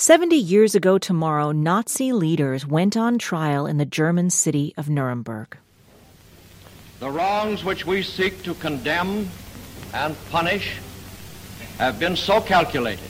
70 years ago tomorrow, Nazi leaders went on trial in the German city of Nuremberg. The wrongs which we seek to condemn and punish have been so calculated,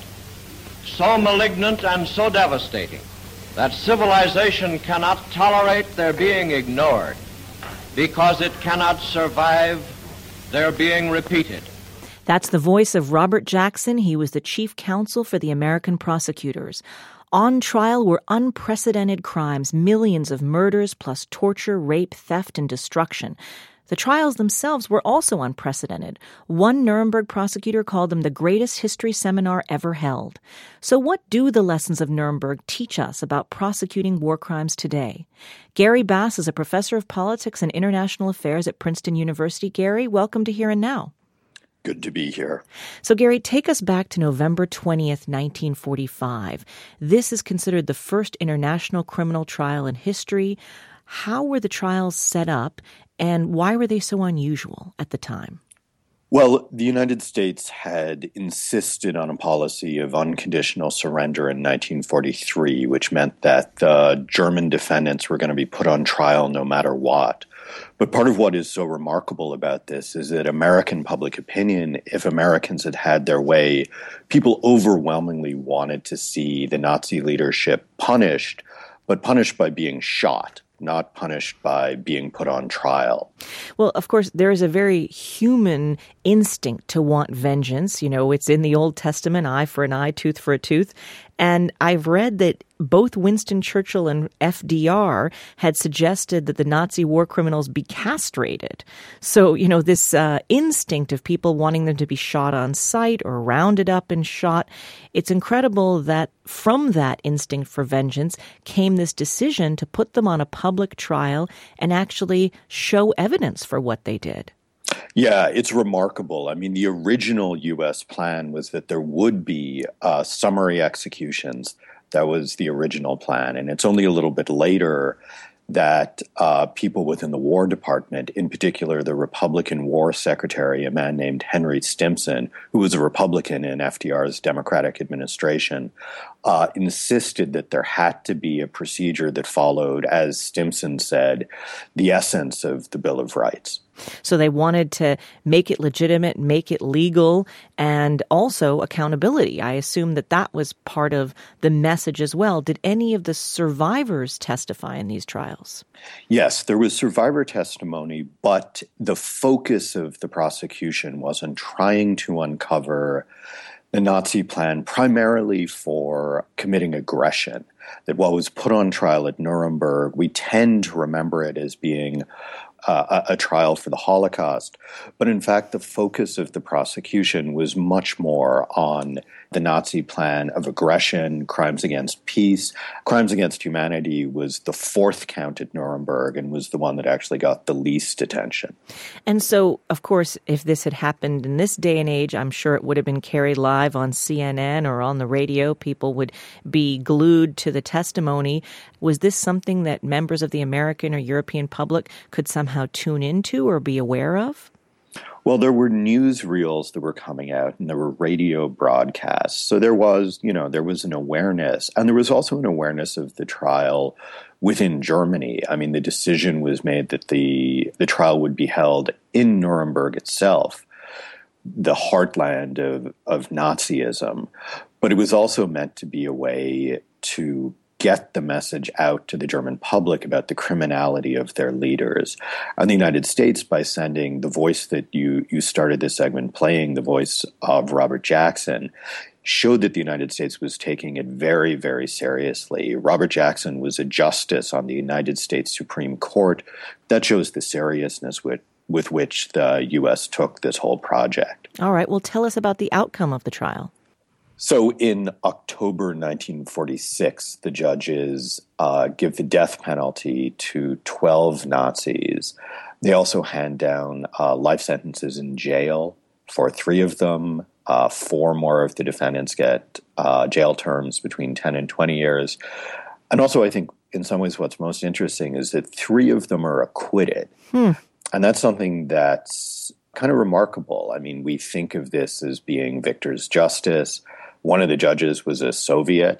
so malignant and so devastating that civilization cannot tolerate their being ignored because it cannot survive their being repeated. That's the voice of Robert Jackson. He was the chief counsel for the American prosecutors. On trial were unprecedented crimes, millions of murders, plus torture, rape, theft, and destruction. The trials themselves were also unprecedented. One Nuremberg prosecutor called them the greatest history seminar ever held. So what do the lessons of Nuremberg teach us about prosecuting war crimes today? Gary Bass is a professor of politics and international affairs at Princeton University. Gary, welcome to Here and Now. Good to be here. So, Gary, take us back to November 20th, 1945. This is considered the first international criminal trial in history. How were the trials set up, and why were they so unusual at the time? Well, the United States had insisted on a policy of unconditional surrender in 1943, which meant that the German defendants were going to be put on trial no matter what. But part of what is so remarkable about this is that American public opinion, if Americans had had their way, people overwhelmingly wanted to see the Nazi leadership punished, but punished by being shot, not punished by being put on trial. Well, of course, there is a very human instinct to want vengeance. You know, it's in the Old Testament, eye for an eye, tooth for a tooth. And I've read that both Winston Churchill and FDR had suggested that the Nazi war criminals be castrated. So, you know, this instinct of people wanting them to be shot on sight or rounded up and shot, it's incredible that from that instinct for vengeance came this decision to put them on a public trial and actually show evidence for what they did. Yeah, it's remarkable. I mean, the original U.S. plan was that there would be summary executions. That was the original plan. And it's only a little bit later that people within the War Department, in particular the Republican War Secretary, a man named Henry Stimson, who was a Republican in FDR's Democratic administration, insisted that there had to be a procedure that followed, as Stimson said, the essence of the Bill of Rights. So they wanted to make it legitimate, make it legal, and also accountability. I assume that that was part of the message as well. Did any of the survivors testify in these trials? Yes, there was survivor testimony, but the focus of the prosecution was on trying to uncover the Nazi plan primarily for committing aggression. That what was put on trial at Nuremberg, we tend to remember it as being a trial for the Holocaust. But in fact, the focus of the prosecution was much more on the Nazi plan of aggression, crimes against peace. Crimes against humanity was the fourth count at Nuremberg and was the one that actually got the least attention. And so, of course, if this had happened in this day and age, I'm sure it would have been carried live on CNN or on the radio. People would be glued to the testimony. Was this something that members of the American or European public could somehow tune into or be aware of? Well, there were newsreels that were coming out and there were radio broadcasts. So there was an awareness. And there was also an awareness of the trial within Germany. I mean, the decision was made that the trial would be held in Nuremberg itself, the heartland of Nazism. But it was also meant to be a way to get the message out to the German public about the criminality of their leaders. And the United States, by sending the voice that you started this segment playing, the voice of Robert Jackson, showed that the United States was taking it very, very seriously. Robert Jackson was a justice on the United States Supreme Court. That shows the seriousness with which the U.S. took this whole project. All right. Well, tell us about the outcome of the trial. So in October 1946, the judges give the death penalty to 12 Nazis. They also hand down life sentences in jail for 3 of them. 4 more of the defendants get jail terms between 10 and 20 years. And also, I think, in some ways, what's most interesting is that 3 of them are acquitted. And that's something that's kind of remarkable. I mean, we think of this as being victor's justice. One of the judges was a Soviet.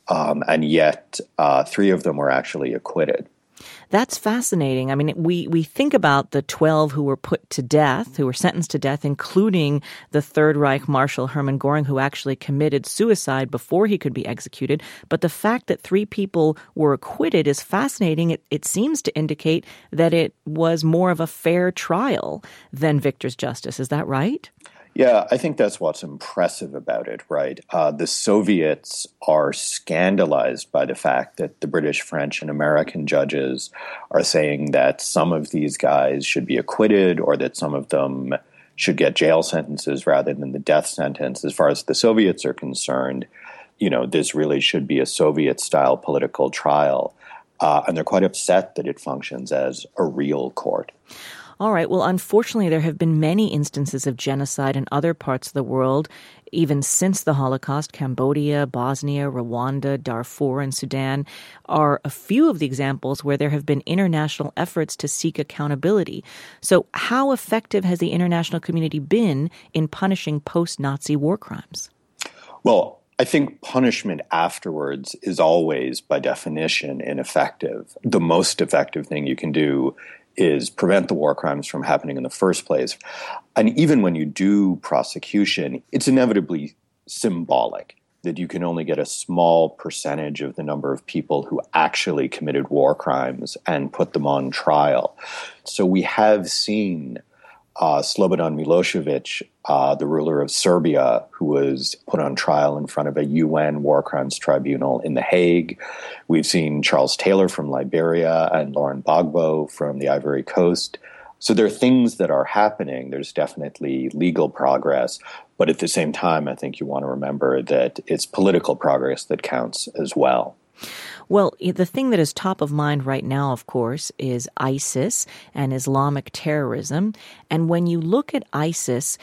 And yet 3 of them were actually acquitted. That's fascinating. I mean, we think about the 12 who were put to death, who were sentenced to death, including the Third Reich Marshal Hermann Göring, who actually committed suicide before he could be executed. But the fact that 3 people were acquitted is fascinating. It seems to indicate that it was more of a fair trial than victor's justice. Is that right? Yeah, I think that's what's impressive about it, right? The Soviets are scandalized by the fact that the British, French, and American judges are saying that some of these guys should be acquitted or that some of them should get jail sentences rather than the death sentence. As far as the Soviets are concerned, this really should be a Soviet-style political trial. And they're quite upset that it functions as a real court. All right. Well, unfortunately, there have been many instances of genocide in other parts of the world, even since the Holocaust. Cambodia, Bosnia, Rwanda, Darfur, and Sudan are a few of the examples where there have been international efforts to seek accountability. So how effective has the international community been in punishing post-Nazi war crimes? Well, I think punishment afterwards is always, by definition, ineffective. The most effective thing you can do is prevent the war crimes from happening in the first place. And even when you do prosecution, it's inevitably symbolic that you can only get a small percentage of the number of people who actually committed war crimes and put them on trial. So we have seen Slobodan Milosevic, the ruler of Serbia, who was put on trial in front of a UN war crimes tribunal in The Hague. We've seen Charles Taylor from Liberia and Laurent Gbagbo from the Ivory Coast. So there are things that are happening. There's definitely legal progress. But at the same time, I think you want to remember that it's political progress that counts as well. Well, the thing that is top of mind right now, of course, is ISIS and Islamic terrorism. And when you look at ISIS,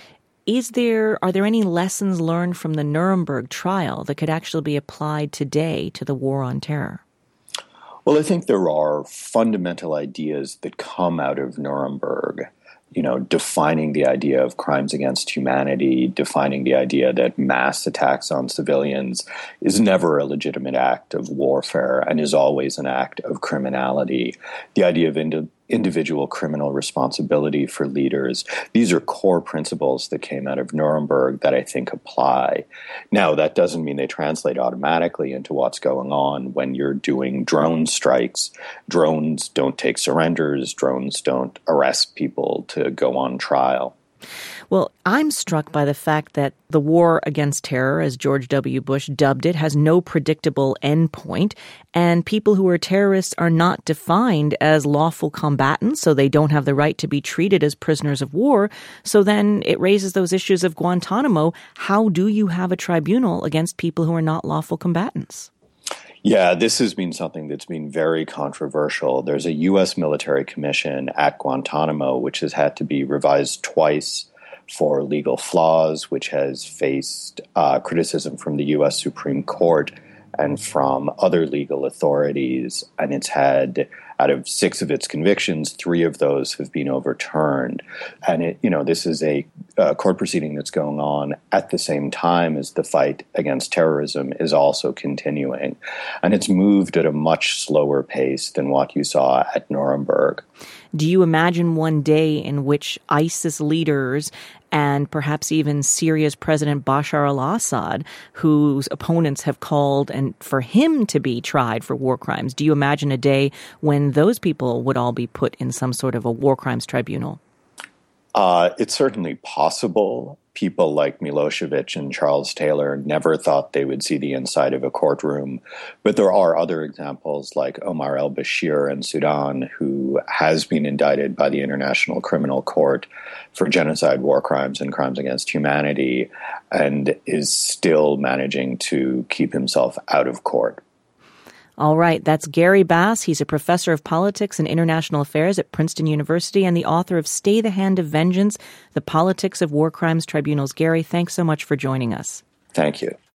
are there any lessons learned from the Nuremberg trial that could actually be applied today to the war on terror? Well, I think there are fundamental ideas that come out of Nuremberg. Defining the idea of crimes against humanity, defining the idea that mass attacks on civilians is never a legitimate act of warfare and is always an act of criminality. The idea of individual criminal responsibility for leaders. These are core principles that came out of Nuremberg that I think apply. Now, that doesn't mean they translate automatically into what's going on when you're doing drone strikes. Drones don't take surrenders. Drones don't arrest people to go on trial. Well, I'm struck by the fact that the war against terror, as George W. Bush dubbed it, has no predictable endpoint, and people who are terrorists are not defined as lawful combatants, so they don't have the right to be treated as prisoners of war. So then it raises those issues of Guantanamo. How do you have a tribunal against people who are not lawful combatants? Yeah, this has been something that's been very controversial. There's a U.S. military commission at Guantanamo, which has had to be revised twice for legal flaws, which has faced criticism from the U.S. Supreme Court and from other legal authorities. And it's had, out of 6 of its convictions, 3 of those have been overturned. And this is a court proceeding that's going on at the same time as the fight against terrorism is also continuing. And it's moved at a much slower pace than what you saw at Nuremberg. Do you imagine one day in which ISIS leaders and perhaps even Syria's President Bashar al-Assad, whose opponents have called and for him to be tried for war crimes, do you imagine a day when those people would all be put in some sort of a war crimes tribunal? It's certainly possible. People like Milosevic and Charles Taylor never thought they would see the inside of a courtroom. But there are other examples like Omar al-Bashir in Sudan, who has been indicted by the International Criminal Court for genocide, war crimes, and crimes against humanity, and is still managing to keep himself out of court. All right, that's Gary Bass. He's a professor of politics and international affairs at Princeton University and the author of Stay the Hand of Vengeance, The Politics of War Crimes Tribunals. Gary, thanks so much for joining us. Thank you.